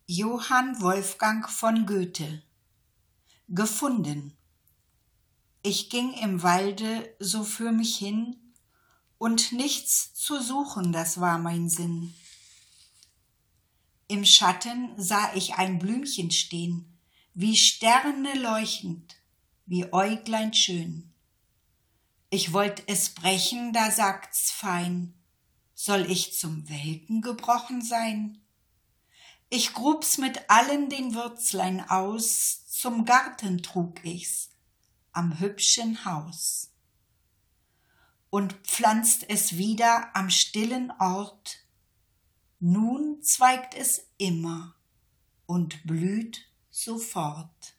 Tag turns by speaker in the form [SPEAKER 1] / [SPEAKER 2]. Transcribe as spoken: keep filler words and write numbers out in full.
[SPEAKER 1] Johann Wolfgang von Goethe. Gefunden. Ich ging im Walde so für mich hin, und nichts zu suchen, das war mein Sinn. Im Schatten sah ich ein Blümchen stehn, wie Sterne leuchtend, wie Äuglein schön. Ich wollt es brechen, da sagt's fein: Soll ich zum Welken gebrochen sein? Ich grub's mit allen den Würzlein aus, zum Garten trug ich's, am hübschen Haus. Und pflanzt es wieder am stillen Ort, nun zweigt es immer und blüht sofort.